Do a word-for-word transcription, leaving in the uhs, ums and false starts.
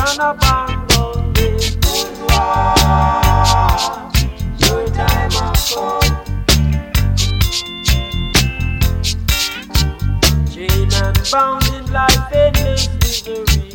on a bangle with boudoir. Your time has come. Chain and bound in life, endless misery.